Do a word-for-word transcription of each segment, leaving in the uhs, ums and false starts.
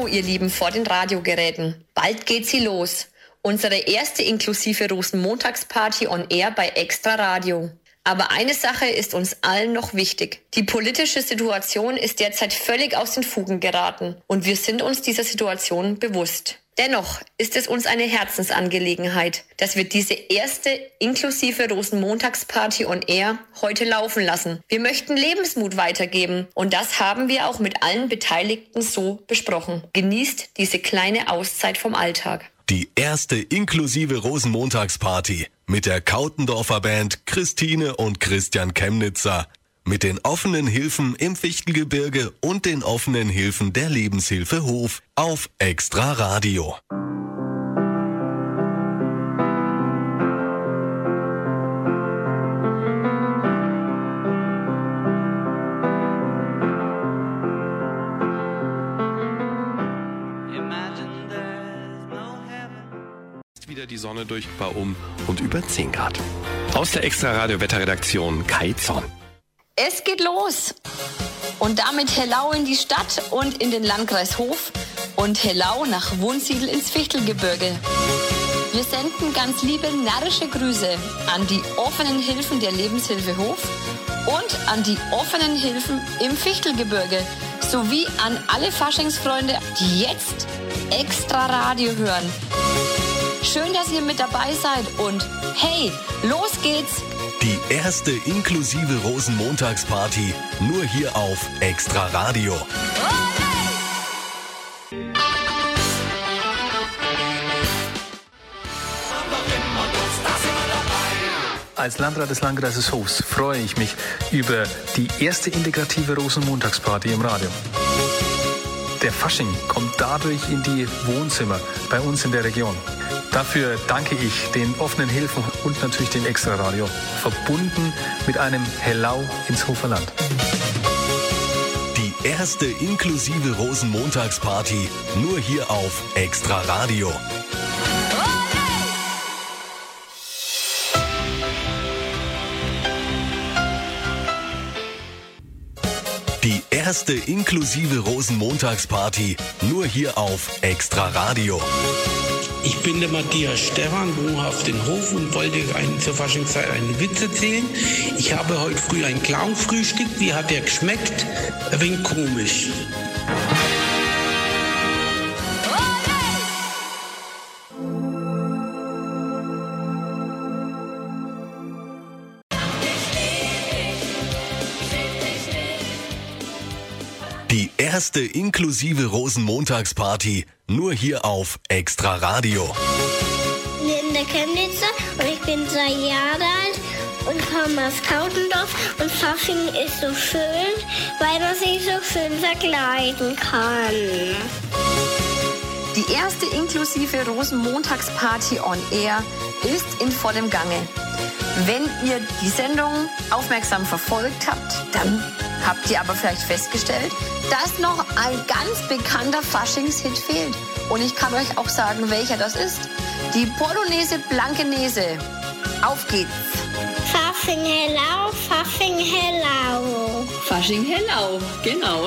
ihr Lieben vor den Radiogeräten. Bald geht sie los. Unsere erste inklusive Rosenmontagsparty on Air bei Extra Radio. Aber eine Sache ist uns allen noch wichtig. Die politische Situation ist derzeit völlig aus den Fugen geraten und wir sind uns dieser Situation bewusst. Dennoch ist es uns eine Herzensangelegenheit, dass wir diese erste inklusive Rosenmontagsparty on Air heute laufen lassen. Wir möchten Lebensmut weitergeben und das haben wir auch mit allen Beteiligten so besprochen. Genießt diese kleine Auszeit vom Alltag. Die erste inklusive Rosenmontagsparty mit der Kautendorfer Band Christine und Christian Chemnitzer. Mit den offenen Hilfen im Fichtelgebirge und den offenen Hilfen der Lebenshilfe Hof auf Extra Radio. Wieder die Sonne durch bei um und über zehn Grad. Aus der Extra Radio Wetterredaktion Kai Zorn. Es geht los. Und damit Hellau in die Stadt und in den Landkreis Hof und Hellau nach Wunsiedel ins Fichtelgebirge. Wir senden ganz liebe närrische Grüße an die offenen Hilfen der Lebenshilfe Hof und an die offenen Hilfen im Fichtelgebirge sowie an alle Faschingsfreunde, die jetzt Extra Radio hören. Schön, dass ihr mit dabei seid und hey, los geht's! Die erste inklusive Rosenmontagsparty nur hier auf Extra Radio. Als Landrat des Landkreises Hof freue ich mich über die erste integrative Rosenmontagsparty im Radio. Der Fasching kommt dadurch in die Wohnzimmer bei uns in der Region. Dafür danke ich den offenen Hilfen und natürlich dem Extra-Radio, verbunden mit einem Hellau ins Hoferland. Die erste inklusive Rosenmontagsparty nur hier auf Extra Radio. Die erste inklusive Rosenmontagsparty nur hier auf Extra Radio. Ich bin der Matthias Stefan, wohnhaft in Hof und wollte einen zur Faschingszeit einen Witz erzählen. Ich habe heute früh ein Clown frühstückt. Wie hat der geschmeckt? Ein wenig komisch. Die erste inklusive Rosenmontagsparty nur hier auf Extra Radio. Ich bin der Chemnitzer und ich bin drei Jahre alt und komme aus Kautendorf und Fasching ist so schön, weil man sich so schön verkleiden kann. Die erste inklusive Rosenmontagsparty on Air ist in vollem Gange. Wenn ihr die Sendung aufmerksam verfolgt habt, dann habt ihr aber vielleicht festgestellt, dass noch ein ganz bekannter Faschingshit fehlt. Und ich kann euch auch sagen, welcher das ist. Die Polonaise Blankenese. Auf geht's. Fasching Hellau, Fasching Hellau. Fasching Hellau, genau.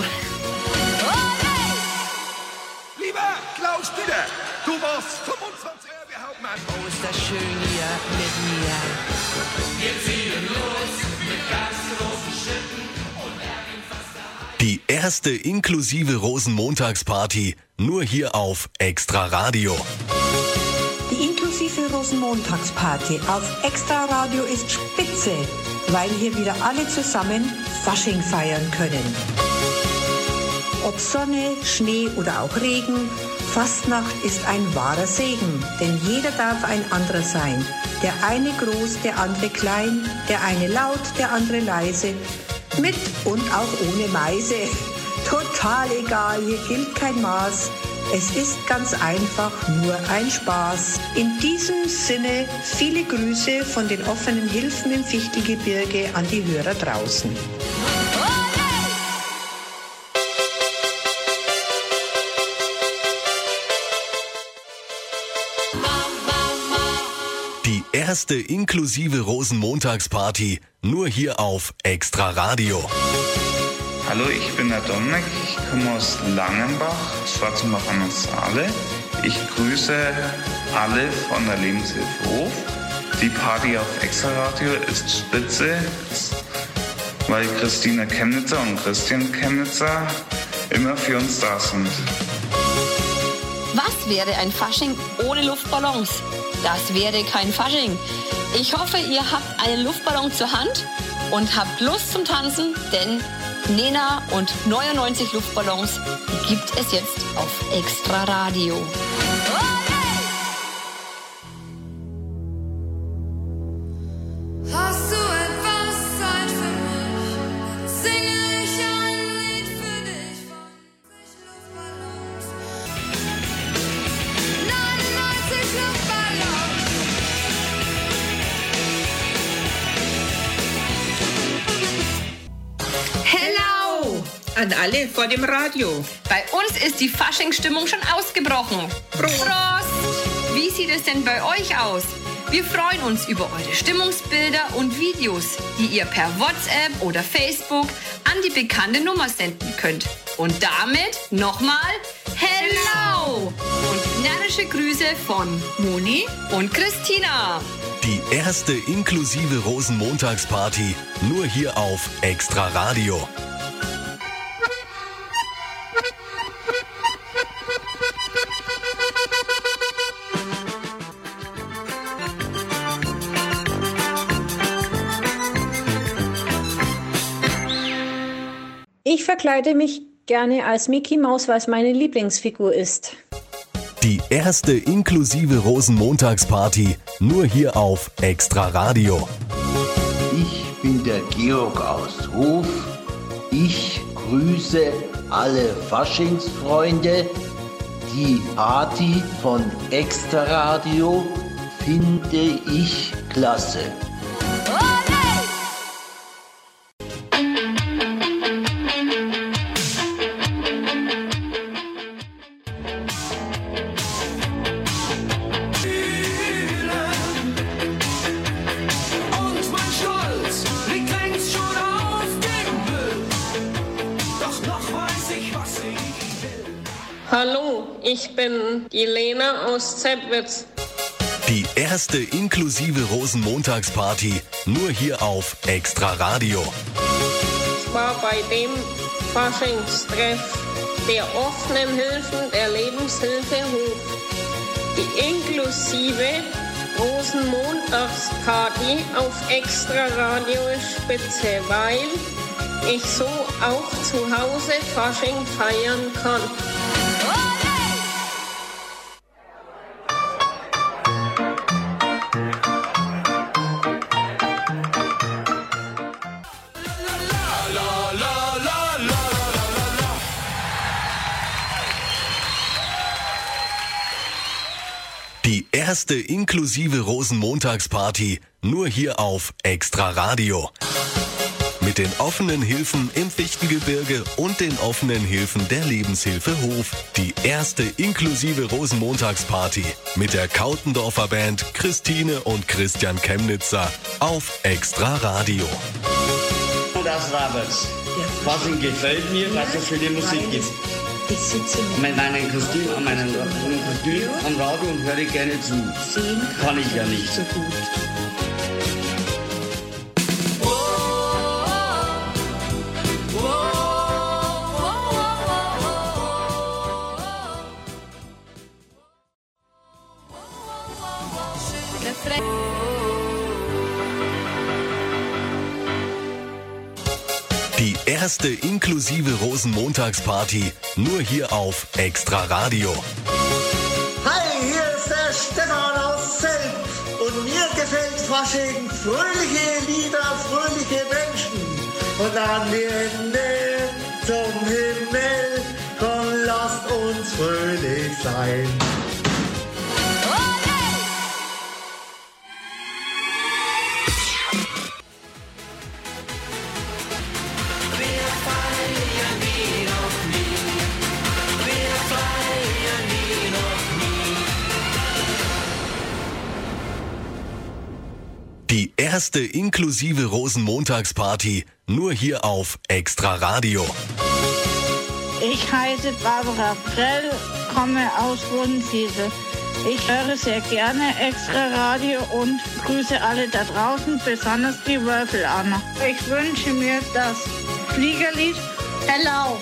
Lieber Klaus Dieter, du warst fünfundzwanzig Jahre Hauptmann. Oh, ist das schön hier mit mir. Wir ziehen los mit ganz großen Schritten und werden fast daheim. Die erste inklusive Rosenmontagsparty nur hier auf Extra Radio. Die inklusive Rosenmontagsparty auf Extra Radio ist spitze, weil hier wieder alle zusammen Fasching feiern können. Ob Sonne, Schnee oder auch Regen, Fastnacht ist ein wahrer Segen, denn jeder darf ein anderer sein. Der eine groß, der andere klein, der eine laut, der andere leise, mit und auch ohne Meise. Total egal, hier gilt kein Maß. Es ist ganz einfach nur ein Spaß. In diesem Sinne viele Grüße von den offenen Hilfen im Fichtelgebirge an die Hörer draußen. Die erste inklusive Rosenmontagsparty nur hier auf Extra Radio. Hallo, ich bin der Dominik, ich komme aus Langenbach, Schwarzenbach an der Saale. Ich grüße alle von der Lebenshilfe Hof. Die Party auf Extraradio ist spitze, weil Christine Chemnitzer und Christian Chemnitzer immer für uns da sind. Was wäre ein Fasching ohne Luftballons? Das wäre kein Fasching. Ich hoffe, ihr habt einen Luftballon zur Hand und habt Lust zum Tanzen, denn Nena und neunundneunzig Luftballons, die gibt es jetzt auf Extraradio. Hast du etwas Zeit für mich? Singe ich ein Lied für dich von neunzig Luftballons. neunundneunzig Luftballons. Hello an alle vor dem Radio. Bei uns ist die Faschingsstimmung schon ausgebrochen. Prost. Prost! Wie sieht es denn bei euch aus? Wir freuen uns über eure Stimmungsbilder und Videos, die ihr per WhatsApp oder Facebook an die bekannte Nummer senden könnt. Und damit nochmal Hello! Und närrische Grüße von Moni und Christina. Die erste inklusive Rosenmontagsparty nur hier auf Extraradio. Ich verkleide mich gerne als Mickey Maus, weil es meine Lieblingsfigur ist. Die erste inklusive Rosenmontagsparty nur hier auf Extraradio. Ich bin der Georg aus Hof. Ich grüße alle Faschingsfreunde. Die Party von Extraradio finde ich klasse. Hallo, ich bin die Lena aus Zettwitz. Die erste inklusive Rosenmontagsparty nur hier auf Extraradio. Ich war bei dem Faschingstreff der offenen Hilfen der Lebenshilfe Hof. Die inklusive Rosenmontagsparty auf Extraradio ist spitze, weil ich so auch zu Hause Fasching feiern kann. Die erste inklusive Rosenmontagsparty nur hier auf Extraradio. Mit den offenen Hilfen im Fichtelgebirge und den offenen Hilfen der Lebenshilfe Hof. Die erste inklusive Rosenmontagsparty mit der Kautendorfer Band Christine und Christian Chemnitzer auf Extraradio. Das Raberts. Was ihm gefällt mir, dass es schöne Musik gibt. Ich sitze mit meinen Kostüm an meinem Kostüm am Radio und höre gerne zu. Sehen kann ich ja nicht. So gut. Die erste inklusive Rosenmontagsparty nur hier auf Extraradio. Hi, hier ist der Stefan aus Zell und mir gefällt Fasching. Fröhliche Lieder, fröhliche Menschen und an die Hände zum Himmel. Komm, lasst uns fröhlich sein. Die erste inklusive Rosenmontagsparty nur hier auf Extra Radio. Ich heiße Barbara Prell, komme aus Wunsiedel. Ich höre sehr gerne Extra Radio und grüße alle da draußen, besonders die Wölfel-Anna. Ich wünsche mir das Fliegerlied Hello.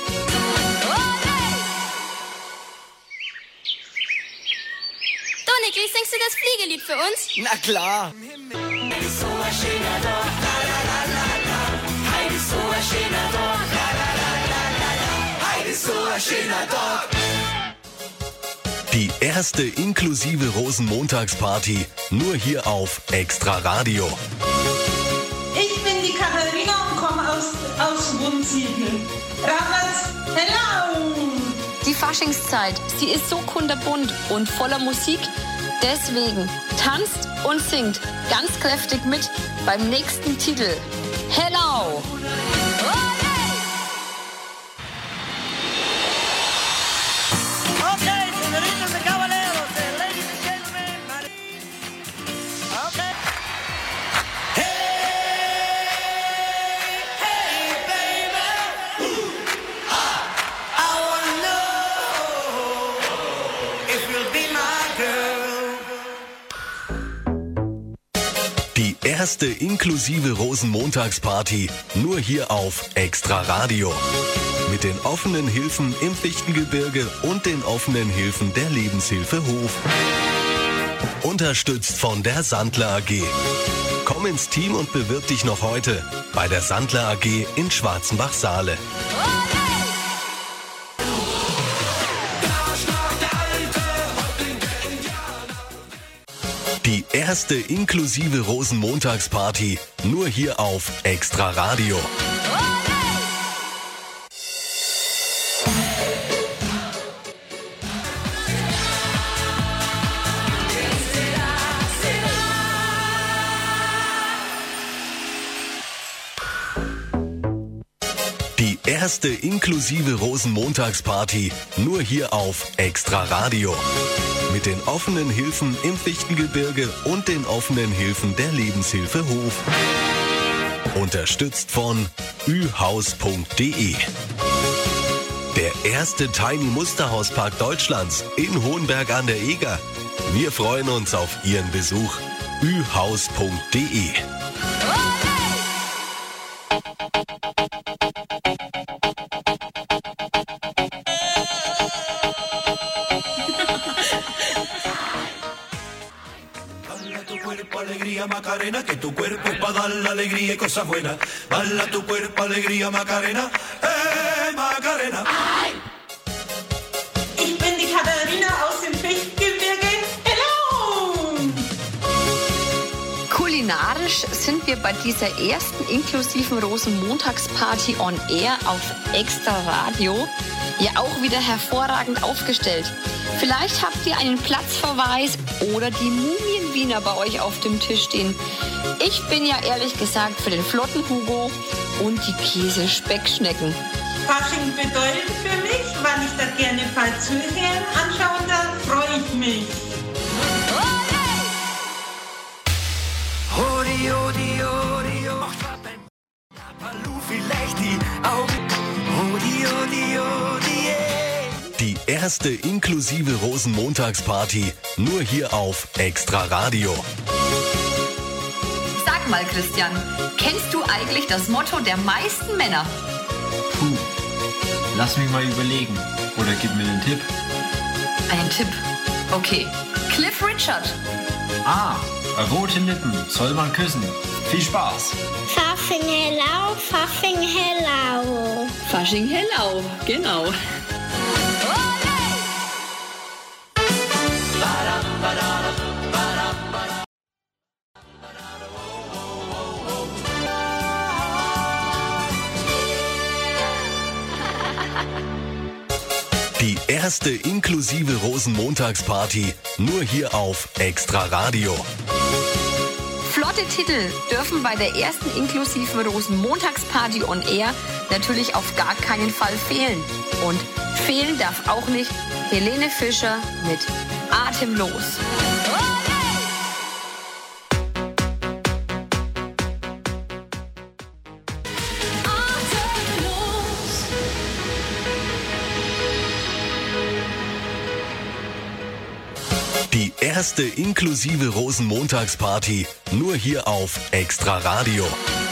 Donny, singst du das Fliegelied für uns? Na klar. Heidi so ein schöner Tag, la la la la la. Heidi so ein schöner Tag, la la la la la. Heidi so ein schöner Tag. Die erste inklusive Rosenmontagsparty nur hier auf Extra Radio. Ich bin die Katharina und komme aus, aus Wunsiedel. Ramals, hello! Die Faschingszeit, sie ist so kunterbunt und voller Musik. Deswegen tanzt und singt ganz kräftig mit beim nächsten Titel. Hello! Die erste inklusive Rosenmontagsparty nur hier auf Extra Radio. Mit den offenen Hilfen im Fichtelgebirge und den offenen Hilfen der Lebenshilfe Hof. Unterstützt von der Sandler A G. Komm ins Team und bewirb dich noch heute bei der Sandler A G in Schwarzenbach-Saale. Die erste inklusive Rosenmontagsparty nur hier auf Extra Radio. Die erste inklusive Rosenmontagsparty nur hier auf Extra Radio. Mit den offenen Hilfen im Fichtelgebirge und den offenen Hilfen der Lebenshilfe Hof. Unterstützt von ü haus punkt de. Der erste Tiny Musterhauspark Deutschlands in Hohenberg an der Eger. Wir freuen uns auf Ihren Besuch. ü haus punkt de. Alegría Macarena, que tu cuerpo es para dar la alegría y cosas buenas. Bala tu cuerpo, alegría Macarena, eh Macarena. Ich bin die Katharina aus dem Fichtelgebirge. Hello! Kulinarisch sind wir bei dieser ersten inklusiven Rosenmontagsparty on Air auf Extra Radio ja auch wieder hervorragend aufgestellt. Vielleicht habt ihr einen Platzverweis oder die Mumienwiener bei euch auf dem Tisch stehen. Ich bin ja ehrlich gesagt für den flotten Hugo und die Käse-Speckschnecken. Fasching bedeutet für mich, weil ich das gerne Fall zuhören anschauen darf, freue ich mich. Hodi, hodi, hodi, hodi. Palu vielleicht die Augen. Hodi, hodi, hodi, Die erste inklusive Rosenmontagsparty nur hier auf Extra Radio. Sag mal, Christian, kennst du eigentlich das Motto der meisten Männer? Puh, lass mich mal überlegen. Oder gib mir den Tipp. Einen Tipp? Okay. Cliff Richard. Ah, rote Lippen soll man küssen. Viel Spaß. Fasching hello, Fasching hello. Fasching hello, genau. Die erste inklusive Rosenmontagsparty nur hier auf Extra Radio. Flotte Titel dürfen bei der ersten inklusiven Rosenmontagsparty on Air natürlich auf gar keinen Fall fehlen. Und fehlen darf auch nicht Helene Fischer mit Atemlos. erste inklusive Rosenmontagsparty nur hier auf Extra Radio.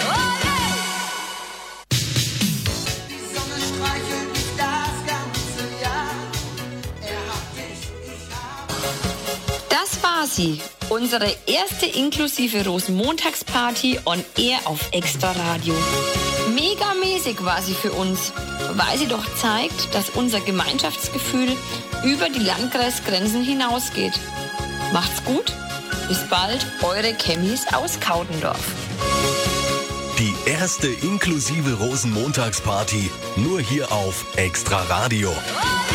Das war sie, unsere erste inklusive Rosenmontagsparty on Air auf Extra Radio. Megamäßig war sie für uns, weil sie doch zeigt, dass unser Gemeinschaftsgefühl über die Landkreisgrenzen hinausgeht. Macht's gut, bis bald, eure Chemmis aus Kautendorf. Die erste inklusive Rosenmontagsparty nur hier auf Extra Radio.